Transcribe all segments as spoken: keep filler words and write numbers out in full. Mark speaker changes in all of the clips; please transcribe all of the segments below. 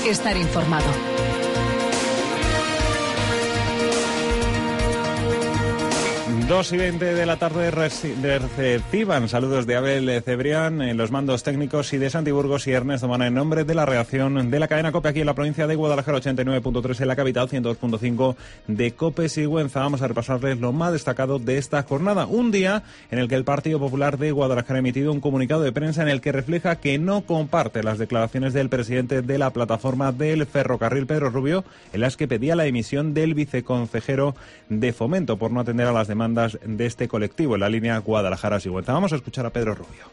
Speaker 1: estar informado.
Speaker 2: dos y veinte de la tarde reciban saludos de Abel Cebrián en los mandos técnicos y de Santi Burgos y Ernesto Mana en nombre de la redacción de la cadena COPE aquí en la provincia de Guadalajara, ochenta y nueve punto tres en la capital, ciento dos punto cinco de COPE Sigüenza. Vamos a repasarles lo más destacado de esta jornada. Un día en el que el Partido Popular de Guadalajara ha emitido un comunicado de prensa en el que refleja que no comparte las declaraciones del presidente de la plataforma del ferrocarril, Pedro Rubio, en las que pedía la dimisión del viceconsejero de Fomento por no atender a las demandas de este colectivo en la línea Guadalajara-Sigüenza. Vamos a escuchar a Pedro Rubio.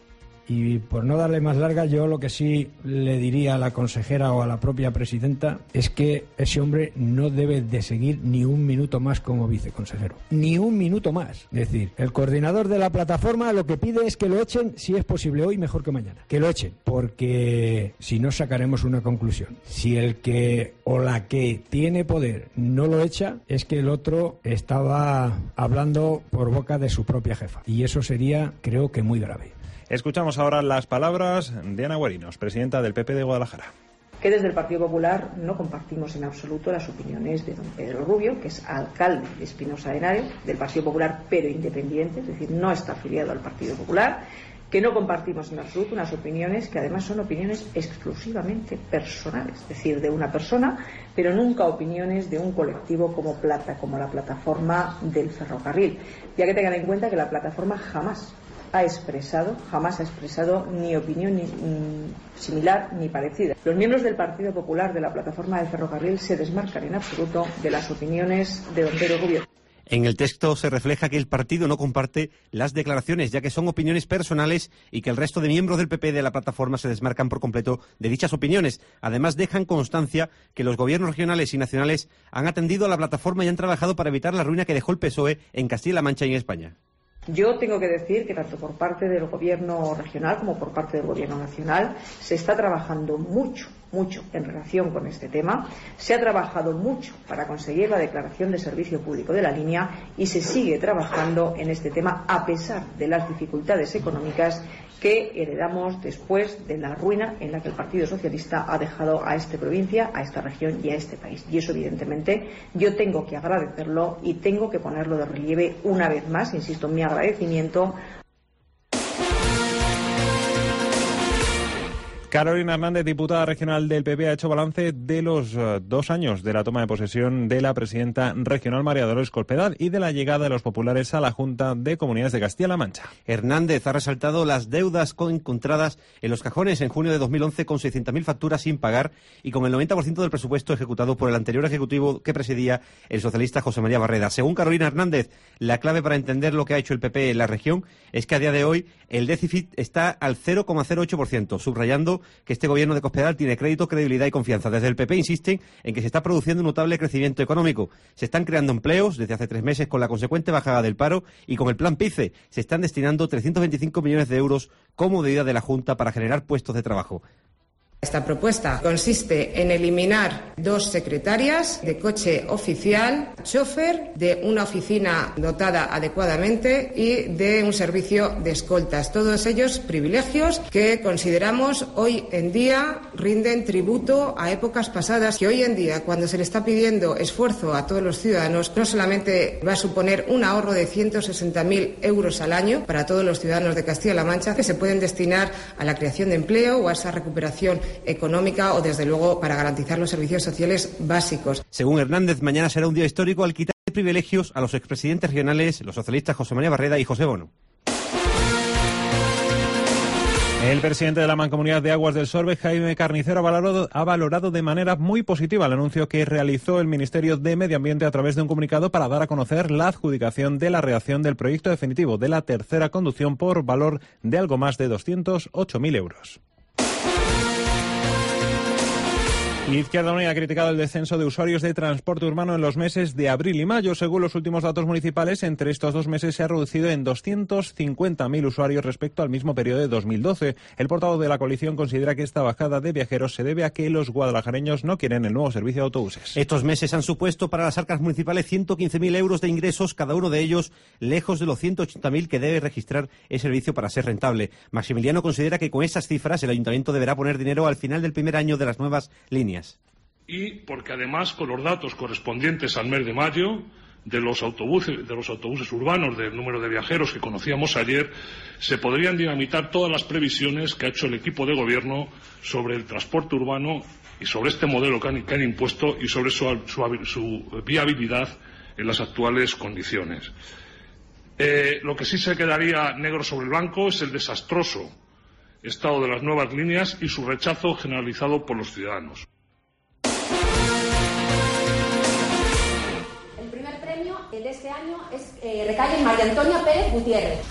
Speaker 3: Y por no darle más larga, yo lo que sí le diría a la consejera o a la propia presidenta es que ese hombre no debe de seguir ni un minuto más como viceconsejero. Ni un minuto más. Es decir, el coordinador de la plataforma lo que pide es que lo echen, si es posible hoy, mejor que mañana. Que lo echen, porque si no sacaremos una conclusión. Si el que o la que tiene poder no lo echa, es que el otro estaba hablando por boca de su propia jefa. Y eso sería, creo que, muy grave.
Speaker 2: Escuchamos ahora las palabras de Ana Guarinos, presidenta del P P de Guadalajara.
Speaker 4: Que desde el Partido Popular no compartimos en absoluto las opiniones de don Pedro Rubio, que es alcalde de Espinosa de Henares, del Partido Popular pero independiente, es decir, no está afiliado al Partido Popular, que no compartimos en absoluto unas opiniones que además son opiniones exclusivamente personales, es decir, de una persona, pero nunca opiniones de un colectivo como Plata, como la plataforma del ferrocarril, ya que tengan en cuenta que la plataforma jamás ha expresado, jamás ha expresado ni opinión ni, ni similar ni parecida. Los miembros del Partido Popular de la plataforma del ferrocarril se desmarcan en absoluto de las opiniones de don Pedro Rubio.
Speaker 5: En el texto se refleja que el partido no comparte las declaraciones, ya que son opiniones personales y que el resto de miembros del P P de la plataforma se desmarcan por completo de dichas opiniones. Además, dejan constancia que los gobiernos regionales y nacionales han atendido a la plataforma y han trabajado para evitar la ruina que dejó el P S O E en Castilla-La Mancha y en España.
Speaker 4: Yo tengo que decir que tanto por parte del gobierno regional como por parte del gobierno nacional se está trabajando mucho, mucho en relación con este tema. Se ha trabajado mucho para conseguir la declaración de servicio público de la línea y se sigue trabajando en este tema a pesar de las dificultades económicas que heredamos después de la ruina en la que el Partido Socialista ha dejado a esta provincia, a esta región y a este país. Y eso, evidentemente, yo tengo que agradecerlo y tengo que ponerlo de relieve una vez más, insisto en mi agradecimiento.
Speaker 2: Carolina Hernández, diputada regional del P P, ha hecho balance de los uh, dos años de la toma de posesión de la presidenta regional María Dolores Cospedal y de la llegada de los populares a la Junta de Comunidades de Castilla-La Mancha.
Speaker 5: Hernández ha resaltado las deudas encontradas en los cajones en junio de dos mil once con seiscientas mil facturas sin pagar y con el noventa por ciento del presupuesto ejecutado por el anterior ejecutivo que presidía el socialista José María Barreda. Según Carolina Hernández, la clave para entender lo que ha hecho el P P en la región es que a día de hoy el déficit está al cero coma cero ocho por ciento, subrayando que este gobierno de Cospedal tiene crédito, credibilidad y confianza. Desde el P P insisten en que se está produciendo un notable crecimiento económico. Se están creando empleos desde hace tres meses con la consecuente bajada del paro y con el plan PICE se están destinando trescientos veinticinco millones de euros como medida de la Junta para generar puestos de trabajo.
Speaker 6: Esta propuesta consiste en eliminar dos secretarias de coche oficial, chofer, de una oficina dotada adecuadamente y de un servicio de escoltas. Todos ellos privilegios que consideramos hoy en día rinden tributo a épocas pasadas, que hoy en día, cuando se le está pidiendo esfuerzo a todos los ciudadanos, no solamente va a suponer un ahorro de ciento sesenta mil euros al año para todos los ciudadanos de Castilla-La Mancha, que se pueden destinar a la creación de empleo o a esa recuperación económica o, desde luego, para garantizar los servicios sociales básicos.
Speaker 5: Según Hernández, mañana será un día histórico al quitar privilegios a los expresidentes regionales, los socialistas José María Barreda y José Bono.
Speaker 2: El presidente de la Mancomunidad de Aguas del Sorbe, Jaime Carnicero, ha valorado, ha valorado de manera muy positiva el anuncio que realizó el Ministerio de Medio Ambiente a través de un comunicado para dar a conocer la adjudicación de la redacción del proyecto definitivo de la tercera conducción por valor de algo más de doscientos ocho mil euros. Izquierda Unida ha criticado el descenso de usuarios de transporte urbano en los meses de abril y mayo. Según los últimos datos municipales, entre estos dos meses se ha reducido en doscientos cincuenta mil usuarios respecto al mismo periodo de dos mil doce. El portavoz de la coalición considera que esta bajada de viajeros se debe a que los guadalajareños no quieren el nuevo servicio de autobuses.
Speaker 5: Estos meses han supuesto para las arcas municipales ciento quince mil euros de ingresos, cada uno de ellos lejos de los ciento ochenta mil que debe registrar el servicio para ser rentable. Maximiliano considera que con esas cifras el ayuntamiento deberá poner dinero al final del primer año de las nuevas líneas.
Speaker 1: y porque además con los datos correspondientes al mes de mayo de los autobuses, de los autobuses urbanos, del número de viajeros que conocíamos ayer, se podrían dinamitar todas las previsiones que ha hecho el equipo de gobierno sobre el transporte urbano y sobre este modelo que han, que han impuesto y sobre su, su, su viabilidad en las actuales condiciones. Eh, lo que sí se quedaría negro sobre el blanco es el desastroso estado de las nuevas líneas y su rechazo generalizado por los ciudadanos.
Speaker 7: El primer premio de este año es, eh, recae en María Antonia Pérez Gutiérrez.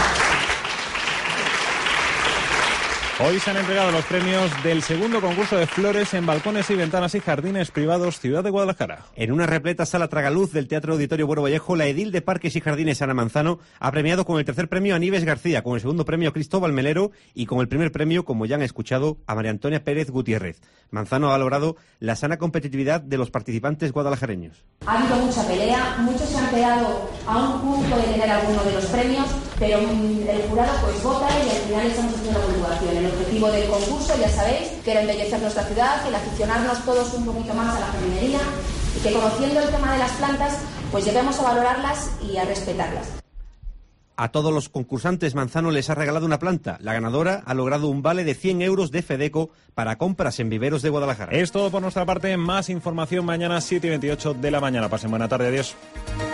Speaker 2: Hoy se han entregado los premios del segundo concurso de flores en balcones y ventanas y jardines privados Ciudad de Guadalajara.
Speaker 5: En una repleta sala tragaluz del Teatro Auditorio Buero Vallejo, la edil de Parques y Jardines Ana Manzano ha premiado con el tercer premio a Nieves García, con el segundo premio a Cristóbal Melero y con el primer premio, como ya han escuchado, a María Antonia Pérez Gutiérrez. Manzano ha logrado la sana competitividad de los participantes guadalajareños.
Speaker 7: Ha habido mucha pelea, muchos se han quedado a un punto de tener alguno de los premios, pero el jurado pues vota y al final estamos haciendo una puntuación. El objetivo del concurso, ya sabéis, que era embellecer nuestra ciudad, el aficionarnos todos un poquito más a la jardinería y que conociendo el tema de las plantas, pues lleguemos a valorarlas y a respetarlas.
Speaker 5: A todos los concursantes Manzano les ha regalado una planta. La ganadora ha logrado un vale de cien euros de Fedeco para compras en viveros de Guadalajara.
Speaker 2: Es todo por nuestra parte. Más información mañana siete y veintiocho de la mañana. Pasen buena tarde. Adiós.